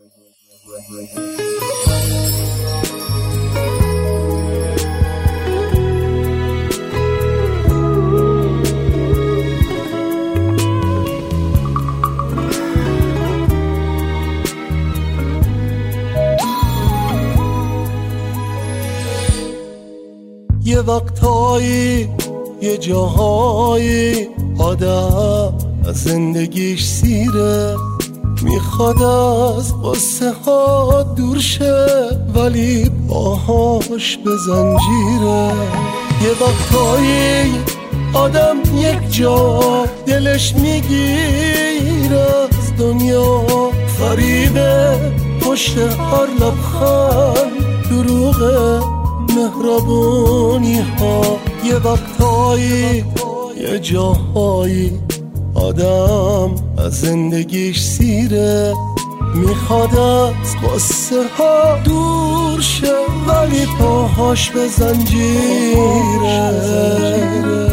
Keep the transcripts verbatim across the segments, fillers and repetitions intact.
یه وقتایی یه جاهایی آدم از زندگیش سیره، میخواد از قصه ها دور شه ولی باهاش به زنجیره. یه وقتایی آدم یک جا دلش میگیره از دنیا، فریبه پشت هر لبخند دروغه مهربونی ها. یه وقتایی یه جاهایی آدم از زندگیش سیره، میخواد از قصه ها دور شه ولی پاهاش به زنجیره.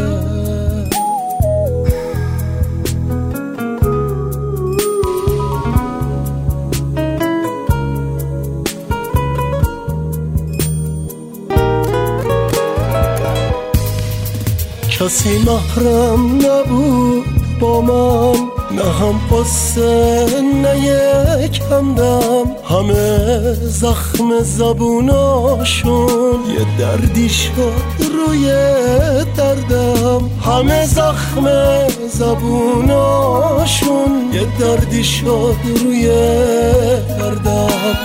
کسی محرم نبود با من، نه هم قصه نه یک همدم، همه زخم زبوناشون یه دردی شد روی دردم، همه زخم زبوناشون یه دردی شد روی دردم.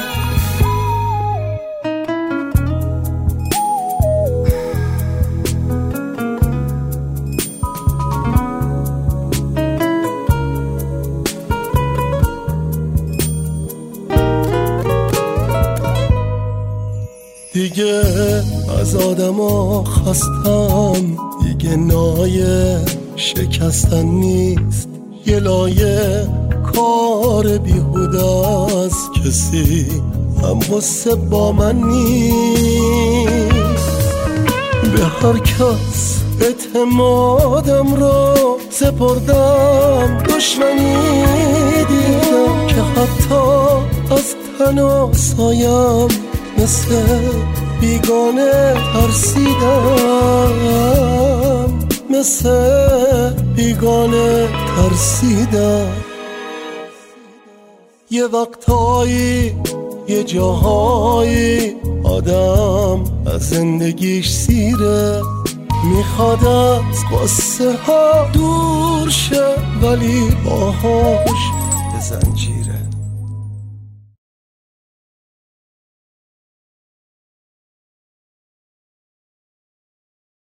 دیگه از آدما خستم، دیگه نایه شکستن نیست، یه لایه کار بیهوده است، کسی هم قصه با من نیست. به هر کس اعتمادم رو سپردم، دشمنی دیدم که حتی از تن و سایم مثل بیگانه ترسیدم، مثل بیگانه ترسیدم. یه وقتایی یه جاهایی آدم از زندگیش سیره، میخواد از قصه ها دور شه ولی باهاش به زنجیر